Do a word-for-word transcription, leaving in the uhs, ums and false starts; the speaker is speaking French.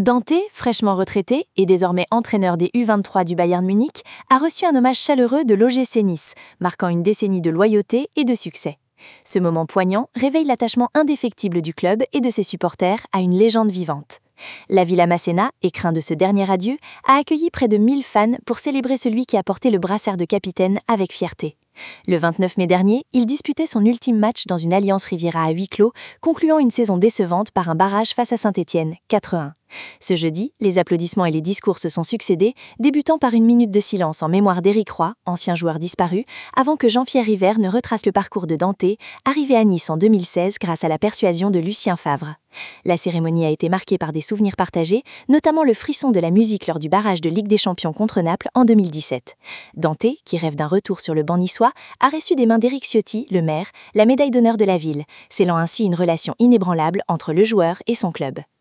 Dante, fraîchement retraité et désormais entraîneur des U vingt-trois du Bayern Munich, a reçu un hommage chaleureux de l'O G C Nice, marquant une décennie de loyauté et de succès. Ce moment poignant réveille l'attachement indéfectible du club et de ses supporters à une légende vivante. La Villa Masséna, écrin de ce dernier adieu, a accueilli près de mille fans pour célébrer celui qui a porté le brassard de capitaine avec fierté. Le vingt-neuf mai dernier, il disputait son ultime match dans une Allianz Riviera à huis clos, concluant une saison décevante par un barrage face à Saint-Étienne, quatre à un. Ce jeudi, les applaudissements et les discours se sont succédés, débutant par une minute de silence en mémoire d'Éric Roy, ancien joueur disparu, avant que Jean-Pierre River ne retrace le parcours de Dante, arrivé à Nice en deux mille seize grâce à la persuasion de Lucien Favre. La cérémonie a été marquée par des souvenirs partagés, notamment le frisson de la musique lors du barrage de Ligue des Champions contre Naples en deux mille dix-sept. Dante, qui rêve d'un retour sur le banc niçois, a reçu des mains d'Éric Ciotti, le maire, la médaille d'honneur de la ville, scellant ainsi une relation inébranlable entre le joueur et son club.